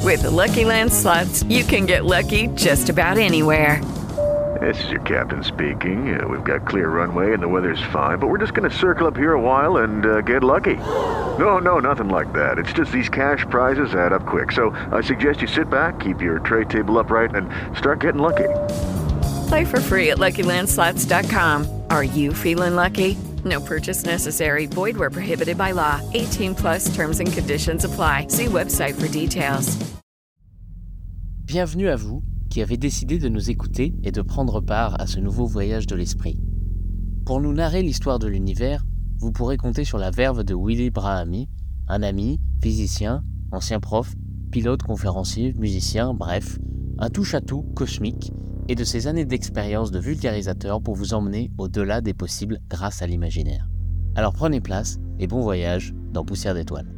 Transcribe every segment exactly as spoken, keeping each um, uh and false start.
With the Lucky Land Slots, you can get lucky just about anywhere. This is your captain speaking. Uh, we've got clear runway and the weather's fine, but we're just going to circle up here a while and uh, get lucky. No, no, nothing like that. It's just these cash prizes add up quick. So I suggest you sit back, keep your tray table upright, and start getting lucky. Play for free at Lucky Land Slots dot com. Are you feeling lucky? No purchase necessary. Void where prohibited by law. eighteen plus terms and conditions apply. See website for details. Bienvenue à vous qui avez décidé de nous écouter et de prendre part à ce nouveau voyage de l'esprit. Pour nous narrer l'histoire de l'univers, vous pourrez compter sur la verve de Willy Brahamy, un ami, physicien, ancien prof, pilote, conférencier, musicien, bref, un touche-à-tout cosmique et de ses années d'expérience de vulgarisateur pour vous emmener au-delà des possibles grâce à l'imaginaire. Alors prenez place et bon voyage dans Poussière d'étoiles.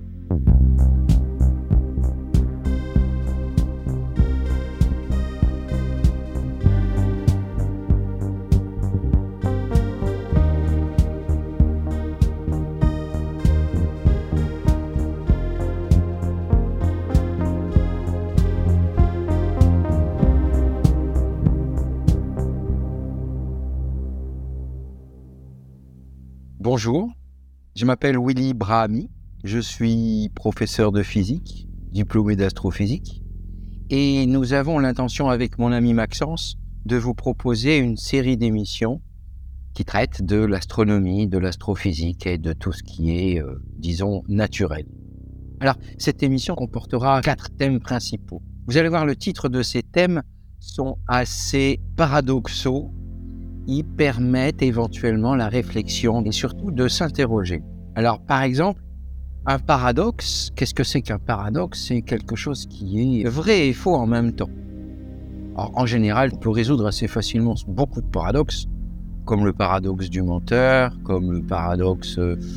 Bonjour, je m'appelle Willy Brahamy, je suis professeur de physique, diplômé d'astrophysique, et nous avons l'intention avec mon ami Maxence de vous proposer une série d'émissions qui traitent de l'astronomie, de l'astrophysique et de tout ce qui est, euh, disons, naturel. Alors, cette émission comportera quatre thèmes principaux. Vous allez voir, le titre de ces thèmes sont assez paradoxaux. Ils permettent éventuellement la réflexion et surtout de s'interroger. Alors, par exemple, un paradoxe, qu'est-ce que c'est qu'un paradoxe ? C'est quelque chose qui est vrai et faux en même temps. Alors, en général, on peut résoudre assez facilement beaucoup de paradoxes, comme le paradoxe du menteur, comme le paradoxe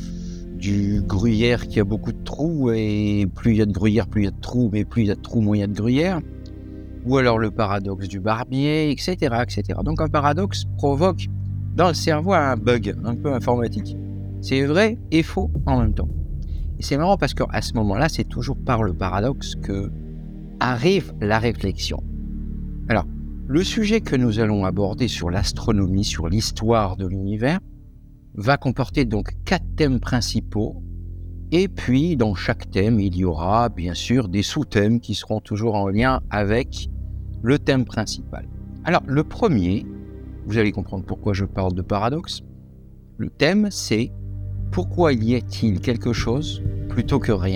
du gruyère qui a beaucoup de trous, et plus il y a de gruyère, plus il y a de trous, mais plus il y a de trous, moins il y a de gruyère. Ou alors le paradoxe du barbier, et cetera, et cetera. Donc un paradoxe provoque dans le cerveau un bug un peu informatique. C'est vrai et faux en même temps. Et c'est marrant parce qu'à ce moment-là, c'est toujours par le paradoxe que arrive la réflexion. Alors, le sujet que nous allons aborder sur l'astronomie, sur l'histoire de l'univers, va comporter donc quatre thèmes principaux. Et puis, dans chaque thème, il y aura bien sûr des sous-thèmes qui seront toujours en lien avec le thème principal. Alors, le premier, vous allez comprendre pourquoi je parle de paradoxe. Le thème, c'est « Pourquoi y a-t-il quelque chose plutôt que rien ?»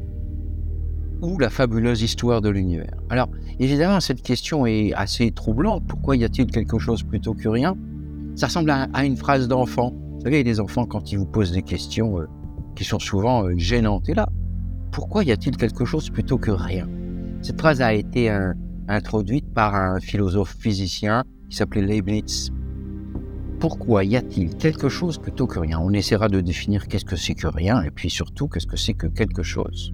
ou la fabuleuse histoire de l'univers. Alors, évidemment, cette question est assez troublante. Pourquoi y a-t-il quelque chose plutôt que rien ? Ça ressemble à, à une phrase d'enfant. Vous savez, les enfants, quand ils vous posent des questions euh, qui sont souvent euh, gênantes, et là, pourquoi y a-t-il quelque chose plutôt que rien ? Cette phrase a été euh, introduite par un philosophe physicien qui s'appelait Leibniz. Pourquoi y a-t-il quelque chose plutôt que rien ? On essaiera de définir qu'est-ce que c'est que rien, et puis surtout, qu'est-ce que c'est que quelque chose.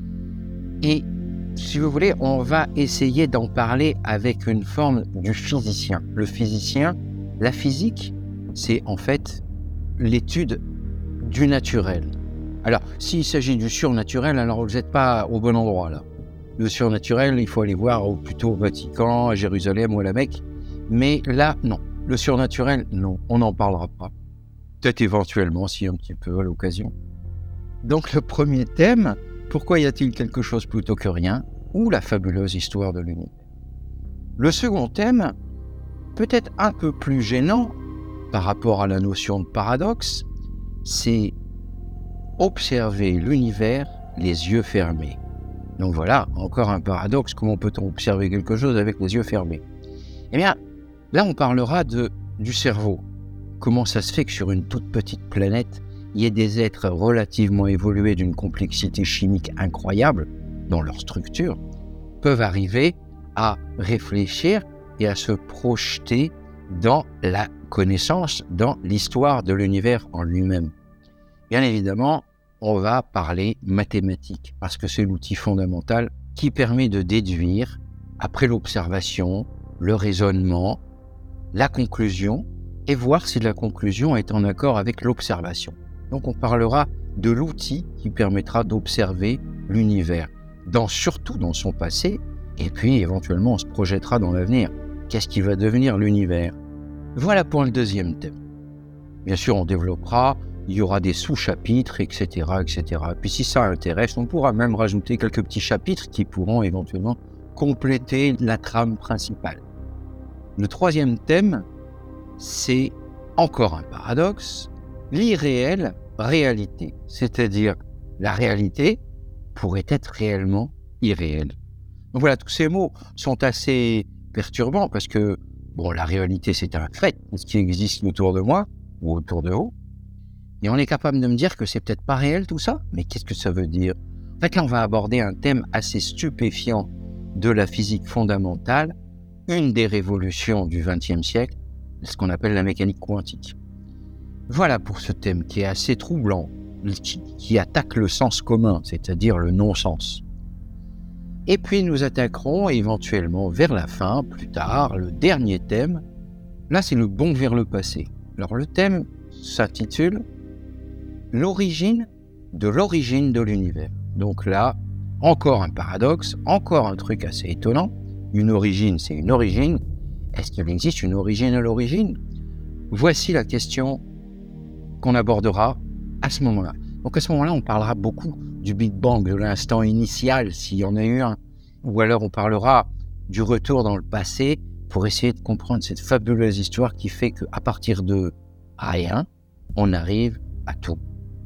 Et si vous voulez, on va essayer d'en parler avec une forme du physicien. Le physicien, la physique, c'est en fait l'étude du naturel. Alors, s'il s'agit du surnaturel, alors vous n'êtes pas au bon endroit là. Le surnaturel, il faut aller voir au, plutôt au Vatican, à Jérusalem ou à la Mecque. Mais là, non. Le surnaturel, non. On n'en parlera pas. Peut-être éventuellement, si un petit peu à l'occasion. Donc le premier thème, pourquoi y a-t-il quelque chose plutôt que rien ? Ou la fabuleuse histoire de l'univers. Le second thème, peut-être un peu plus gênant par rapport à la notion de paradoxe, c'est observer l'univers les yeux fermés. Donc voilà, encore un paradoxe. Comment peut-on observer quelque chose avec les yeux fermés ? Eh bien, là on parlera de, du cerveau. Comment ça se fait que sur une toute petite planète, il y ait des êtres relativement évolués d'une complexité chimique incroyable dans leur structure, peuvent arriver à réfléchir et à se projeter dans la connaissance, dans l'histoire de l'univers en lui-même. Bien évidemment, on va parler mathématiques, parce que c'est l'outil fondamental qui permet de déduire, après l'observation, le raisonnement, la conclusion, et voir si la conclusion est en accord avec l'observation. Donc on parlera de l'outil qui permettra d'observer l'univers. dans, surtout dans son passé, et puis éventuellement on se projettera dans l'avenir. Qu'est-ce qui va devenir l'univers? Voilà pour le deuxième thème. Bien sûr, on développera, il y aura des sous-chapitres, et cetera, et cetera. Puis si ça intéresse, on pourra même rajouter quelques petits chapitres qui pourront éventuellement compléter la trame principale. Le troisième thème, c'est encore un paradoxe, l'irréel réalité, c'est-à-dire la réalité pourrait être réellement irréelle. Donc voilà, tous ces mots sont assez perturbants parce que, bon, la réalité c'est un fait, ce qui existe autour de moi ou autour de vous, et on est capable de me dire que c'est peut-être pas réel tout ça, mais qu'est-ce que ça veut dire? En fait, là, on va aborder un thème assez stupéfiant de la physique fondamentale, une des révolutions du vingtième siècle, ce qu'on appelle la mécanique quantique. Voilà pour ce thème qui est assez troublant, qui, qui attaque le sens commun, c'est-à-dire le non-sens. Et puis nous attaquerons éventuellement vers la fin, plus tard, le dernier thème. Là, c'est le bond vers le passé. Alors le thème s'intitule « L'origine de l'origine de l'univers ». Donc là, encore un paradoxe, encore un truc assez étonnant. Une origine, c'est une origine. Est-ce qu'il existe une origine à l'origine? Voici la question qu'on abordera à ce moment-là. Donc à ce moment-là, on parlera beaucoup du Big Bang, de l'instant initial, s'il y en a eu un. Ou alors on parlera du retour dans le passé pour essayer de comprendre cette fabuleuse histoire qui fait qu'à partir de rien, on arrive à tout.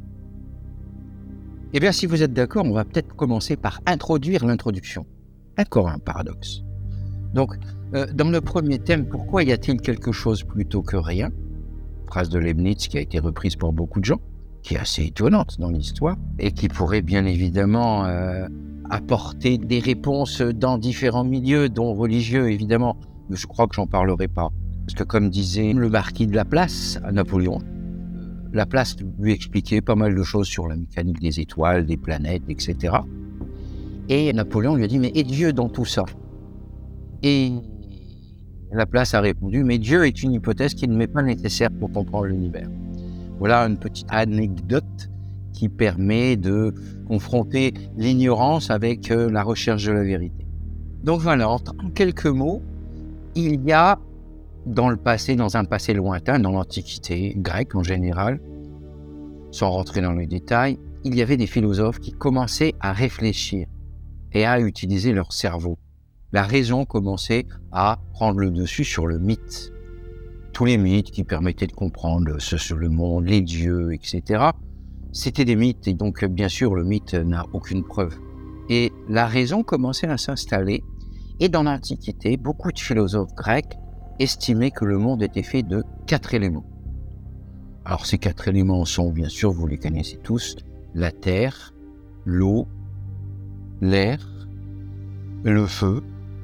Eh bien, si vous êtes d'accord, on va peut-être commencer par introduire l'introduction. Encore un paradoxe. Donc, euh, dans le premier thème, pourquoi y a-t-il quelque chose plutôt que rien? Phrase de Leibniz qui a été reprise par beaucoup de gens, qui est assez étonnante dans l'histoire, et qui pourrait bien évidemment euh, apporter des réponses dans différents milieux, dont religieux évidemment, mais je crois que j'en parlerai pas. Parce que comme disait le marquis de Laplace à Napoléon, Laplace lui expliquait pas mal de choses sur la mécanique des étoiles, des planètes, et cetera. Et Napoléon lui a dit, mais est Dieu dans tout ça? Et Laplace a répondu, mais Dieu est une hypothèse qui ne m'est pas nécessaire pour comprendre l'univers. Voilà une petite anecdote qui permet de confronter l'ignorance avec la recherche de la vérité. Donc voilà, en quelques mots, il y a dans le passé, dans un passé lointain, dans l'Antiquité grecque en général, sans rentrer dans les détails, il y avait des philosophes qui commençaient à réfléchir et à utiliser leur cerveau. La raison commençait à prendre le dessus sur le mythe. Tous les mythes qui permettaient de comprendre ce sur le monde, les dieux, et cetera, c'était des mythes, et donc bien sûr le mythe n'a aucune preuve. Et la raison commençait à s'installer, et dans l'Antiquité, beaucoup de philosophes grecs estimaient que le monde était fait de quatre éléments. Alors ces quatre éléments sont, bien sûr, vous les connaissez tous, la terre, l'eau, l'air, le feu.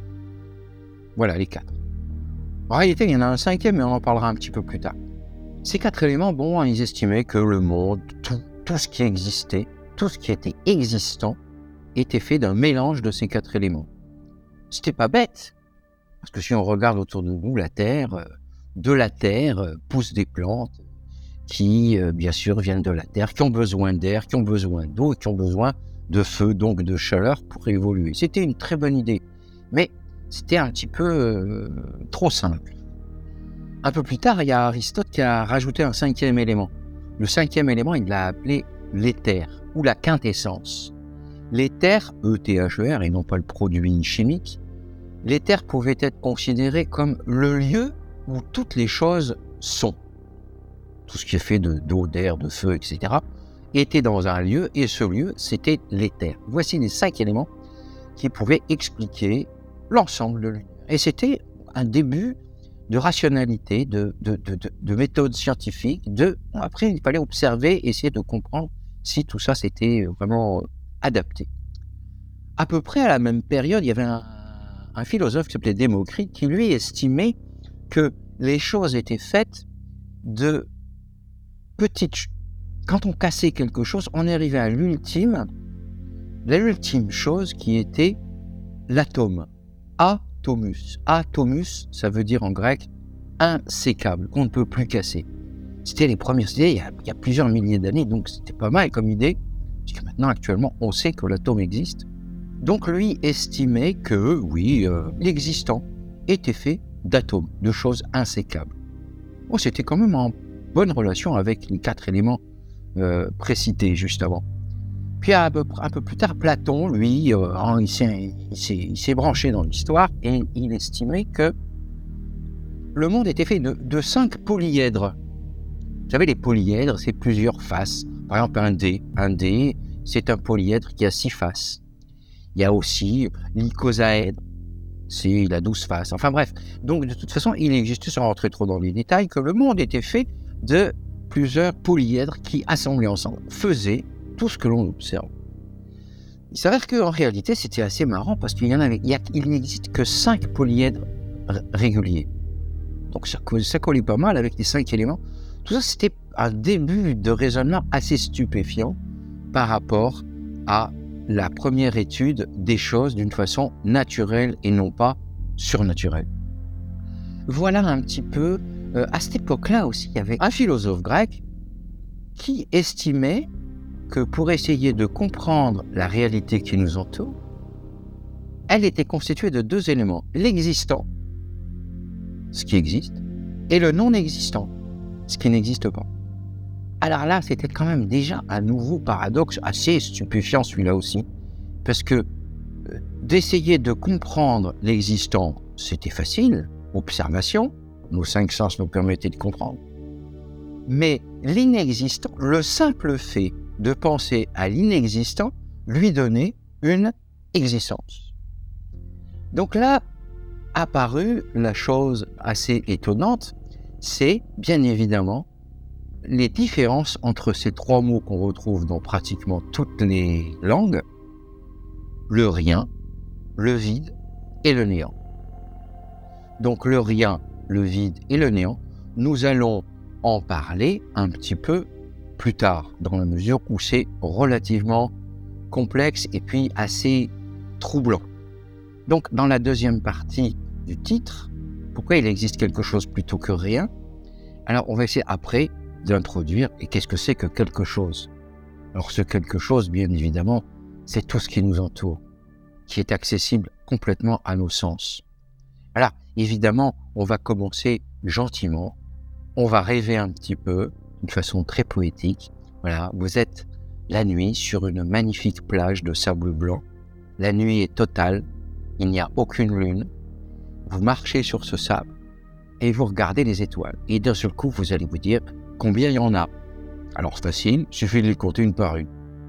Voilà les quatre. En réalité, il y en a un cinquième, mais on en parlera un petit peu plus tard. Ces quatre éléments, bon, ils estimaient que le monde, tout, tout ce qui existait, tout ce qui était existant, était fait d'un mélange de ces quatre éléments. C'était pas bête, parce que si on regarde autour de nous, la Terre, de la Terre poussent des plantes qui, bien sûr, viennent de la Terre, qui ont besoin d'air, qui ont besoin d'eau, et qui ont besoin de feu, donc de chaleur pour évoluer. C'était une très bonne idée, mais c'était un petit peu euh, trop simple. Un peu plus tard, il y a Aristote qui a rajouté un cinquième élément. Le cinquième élément, il l'a appelé l'éther, ou la quintessence. L'éther, E T H E R, et non pas le produit chimique, l'éther pouvait être considéré comme le lieu où toutes les choses sont. Tout ce qui est fait de, d'eau, d'air, de feu, et cetera, était dans un lieu, et ce lieu, c'était l'éther. Voici les cinq éléments qui pouvaient expliquer l'ensemble de l'univers. Et c'était un début de rationalité, de, de, de, de, de méthode scientifique. De, après, il fallait observer, essayer de comprendre si tout ça s'était vraiment adapté. À peu près à la même période, il y avait un, un philosophe qui s'appelait Démocrite qui, lui, estimait que les choses étaient faites de petites... Quand on cassait quelque chose, on arrivait à l'ultime, l'ultime chose qui était l'atome. Atomus. Atomus, ça veut dire en grec insécable, qu'on ne peut plus casser. C'était les premières idées il y a, il y a plusieurs milliers d'années, donc c'était pas mal comme idée, puisque maintenant, actuellement, on sait que l'atome existe, Donc lui estimait que, oui, euh, l'existant était fait d'atomes, de choses insécables. Bon, c'était quand même en bonne relation avec les quatre éléments euh, précités juste avant. Puis un peu, un peu plus tard, Platon, lui, euh, il, s'est, il, s'est, il s'est branché dans l'histoire et il estimait que le monde était fait de, de cinq polyèdres. Vous savez, les polyèdres, c'est plusieurs faces. Par exemple, un dé. Un dé, c'est un polyèdre qui a six faces. Il y a aussi l'icosaèdre, c'est il a douze faces. Enfin bref, donc de toute façon, il existe, sans rentrer trop dans les détails, que le monde était fait de plusieurs polyèdres qui, assemblés ensemble, faisaient tout ce que l'on observe. Il s'avère qu'en réalité, c'était assez marrant parce qu'il y en avait, il, y a, il n'existe que cinq polyèdres r- réguliers. Donc ça, ça collait pas mal avec les cinq éléments. Tout ça, c'était un début de raisonnement assez stupéfiant par rapport à la première étude des choses d'une façon naturelle et non pas surnaturelle. Voilà un petit peu, euh, à cette époque-là aussi, il y avait un philosophe grec qui estimait que pour essayer de comprendre la réalité qui nous entoure, elle était constituée de deux éléments, l'existant, ce qui existe, et le non-existant, ce qui n'existe pas. Alors là, c'était quand même déjà un nouveau paradoxe assez stupéfiant, celui-là aussi, parce que euh, d'essayer de comprendre l'existant, c'était facile, observation, nos cinq sens nous permettaient de comprendre. Mais l'inexistant, le simple fait de penser à l'inexistant, lui donnait une existence. Donc là, apparue la chose assez étonnante, c'est bien évidemment les différences entre ces trois mots qu'on retrouve dans pratiquement toutes les langues, le rien, le vide et le néant. Donc le rien, le vide et le néant, nous allons en parler un petit peu plus tard, dans la mesure où c'est relativement complexe et puis assez troublant. Donc dans la deuxième partie du titre, pourquoi il existe quelque chose plutôt que rien? Alors on va essayer après d'introduire, et qu'est-ce que c'est que quelque chose? Alors ce quelque chose, bien évidemment, c'est tout ce qui nous entoure, qui est accessible complètement à nos sens. Alors évidemment, on va commencer gentiment, on va rêver un petit peu, d'une façon très poétique. Voilà, vous êtes la nuit sur une magnifique plage de sable blanc, la nuit est totale, il n'y a aucune lune, vous marchez sur ce sable et vous regardez les étoiles, et d'un seul coup, vous allez vous dire combien il y en a. Alors c'est facile, il suffit de les compter une par une.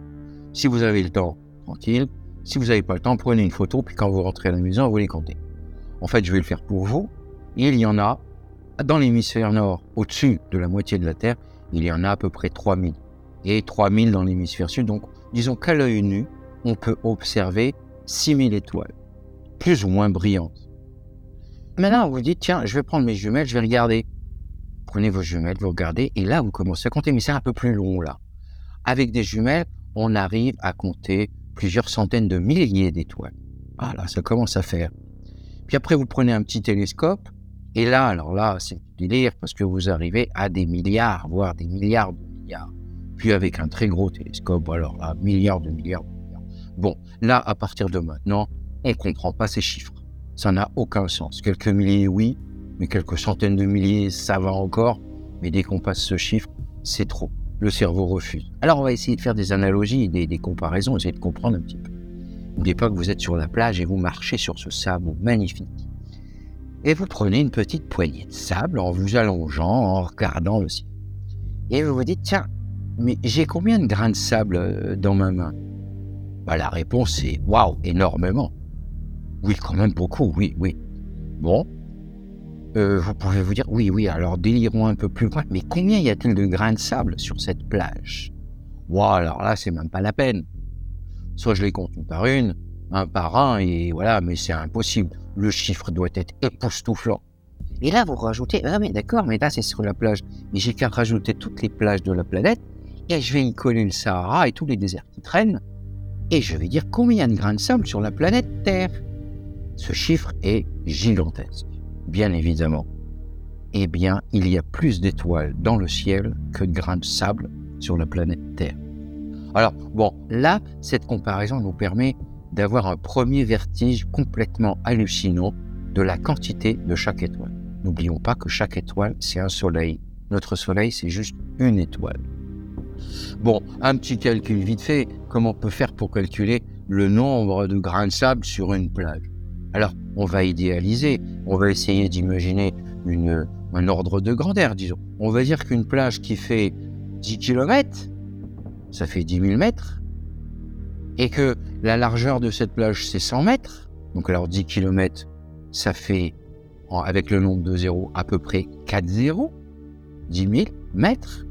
Si vous avez le temps, tranquille. Si vous n'avez pas le temps, prenez une photo, puis quand vous rentrez à la maison, vous les comptez. En fait, je vais le faire pour vous. Il y en a, dans l'hémisphère nord, au-dessus de la moitié de la Terre, il y en a à peu près trois mille. Et trois mille dans l'hémisphère sud. Donc, disons qu'à l'œil nu, on peut observer six mille étoiles, plus ou moins brillantes. Maintenant, vous vous dites, tiens, je vais prendre mes jumelles, je vais regarder. Prenez vos jumelles, vous regardez, et là, vous commencez à compter, mais c'est un peu plus long, là. Avec des jumelles, on arrive à compter plusieurs centaines de milliers d'étoiles. Ah là, ça commence à faire. Puis après, vous prenez un petit télescope, et là, alors là, c'est du délire, parce que vous arrivez à des milliards, voire des milliards de milliards. Puis avec un très gros télescope, alors là, milliards de milliards de milliards. Bon, là, à partir de maintenant, on ne comprend pas ces chiffres. Ça n'a aucun sens. Quelques milliers, oui, mais quelques centaines de milliers, ça va encore. Mais dès qu'on passe ce chiffre, c'est trop. Le cerveau refuse. Alors, on va essayer de faire des analogies, des, des comparaisons, essayer de comprendre un petit peu. N'oubliez pas que vous êtes sur la plage et vous marchez sur ce sable magnifique. Et vous prenez une petite poignée de sable en vous allongeant, en regardant le ciel. Et vous vous dites, tiens, mais j'ai combien de grains de sable dans ma main? Bah, la réponse est, waouh, énormément. Oui, quand même beaucoup, oui, oui. Bon, euh, vous pouvez vous dire, oui, oui, alors délirons un peu plus loin, mais combien y a-t-il de grains de sable sur cette plage? Waouh, alors là, c'est même pas la peine. Soit je les compte une par une, un par un, et voilà, mais c'est impossible. Le chiffre doit être époustouflant. Et là, vous rajoutez, ah mais d'accord, mais là, c'est sur la plage. Mais j'ai qu'à rajouter toutes les plages de la planète, et je vais y coller le Sahara et tous les déserts qui traînent, et je vais dire combien il y a de grains de sable sur la planète Terre. Ce chiffre est gigantesque, bien évidemment. Eh bien, il y a plus d'étoiles dans le ciel que de grains de sable sur la planète Terre. Alors, bon, là, cette comparaison nous permet d'avoir un premier vertige complètement hallucinant de la quantité de chaque étoile. N'oublions pas que chaque étoile, c'est un soleil. Notre soleil, c'est juste une étoile. Bon, un petit calcul vite fait, comment on peut faire pour calculer le nombre de grains de sable sur une plage? Alors, on va idéaliser, on va essayer d'imaginer une, un ordre de grandeur, disons. On va dire qu'une plage qui fait dix kilomètres, ça fait dix mille mètres, et que la largeur de cette plage, c'est cent mètres. Donc alors dix kilomètres, ça fait, avec le nombre de zéros, à peu près quatre zéros, dix mille mètres.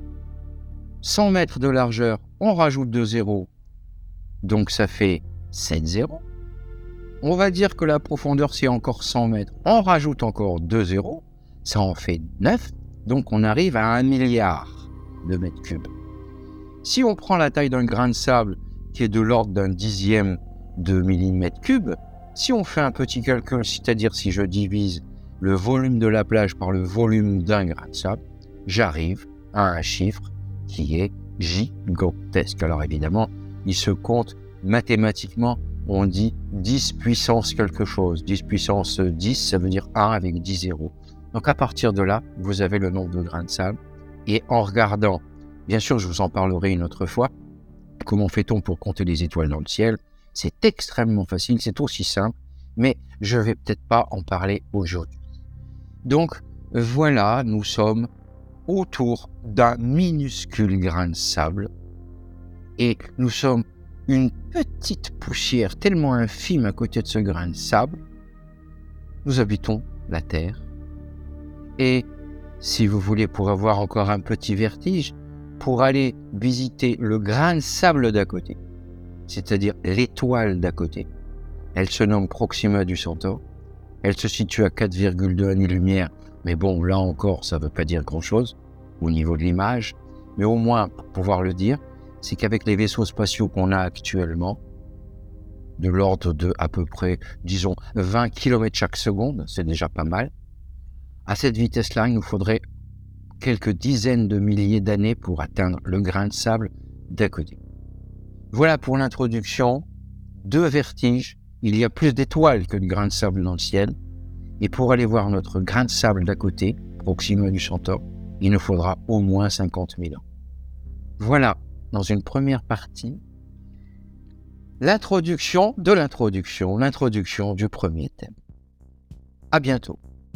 cent mètres de largeur, on rajoute deux zéros, donc ça fait sept zéros. On va dire que la profondeur, c'est encore cent mètres, on rajoute encore deux zéros, ça en fait neuf, donc on arrive à un milliard de mètres cubes. Si on prend la taille d'un grain de sable, qui est de l'ordre d'un dixième de millimètre cube, si on fait un petit calcul, c'est-à-dire si je divise le volume de la plage par le volume d'un grain de sable, j'arrive à un chiffre qui est gigantesque. Alors évidemment, il se compte mathématiquement, on dit dix puissance quelque chose. dix puissance dix, ça veut dire un avec dix zéros. Donc à partir de là, vous avez le nombre de grains de sable. Et en regardant, bien sûr, je vous en parlerai une autre fois, comment fait-on pour compter les étoiles dans le ciel? C'est extrêmement facile, c'est aussi simple, mais je ne vais peut-être pas en parler aujourd'hui. Donc voilà, nous sommes autour d'un minuscule grain de sable et nous sommes une petite poussière tellement infime à côté de ce grain de sable. Nous habitons la Terre et si vous voulez, pour avoir encore un petit vertige, pour aller visiter le grain de sable d'à côté, c'est-à-dire l'étoile d'à côté. Elle se nomme Proxima du Centaure. Elle se situe à quatre virgule deux années-lumière, mais bon, là encore, ça ne veut pas dire grand-chose au niveau de l'image. Mais au moins, pour pouvoir le dire, c'est qu'avec les vaisseaux spatiaux qu'on a actuellement, de l'ordre de à peu près, disons, vingt kilomètres chaque seconde, c'est déjà pas mal. À cette vitesse-là, il nous faudrait quelques dizaines de milliers d'années pour atteindre le grain de sable d'à côté. Voilà pour l'introduction. Deux vertiges. Il y a plus d'étoiles que de grains de sable dans le ciel. Et pour aller voir notre grain de sable d'à côté, Proxima du Centaure, il nous faudra au moins cinquante mille ans. Voilà, dans une première partie, l'introduction de l'introduction, l'introduction du premier thème. À bientôt.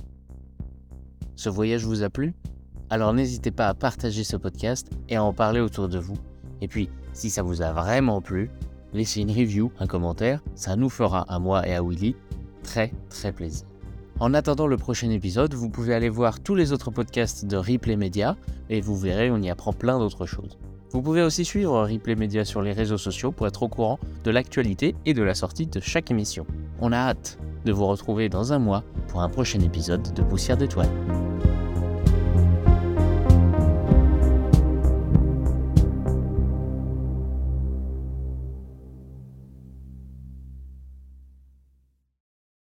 Ce voyage vous a plu? Alors n'hésitez pas à partager ce podcast et à en parler autour de vous. Et puis, si ça vous a vraiment plu, laissez une review, un commentaire, ça nous fera à moi et à Willy très très plaisir. En attendant le prochain épisode, vous pouvez aller voir tous les autres podcasts de Replay Media et vous verrez, on y apprend plein d'autres choses. Vous pouvez aussi suivre Replay Media sur les réseaux sociaux pour être au courant de l'actualité et de la sortie de chaque émission. On a hâte de vous retrouver dans un mois pour un prochain épisode de Poussière d'étoiles.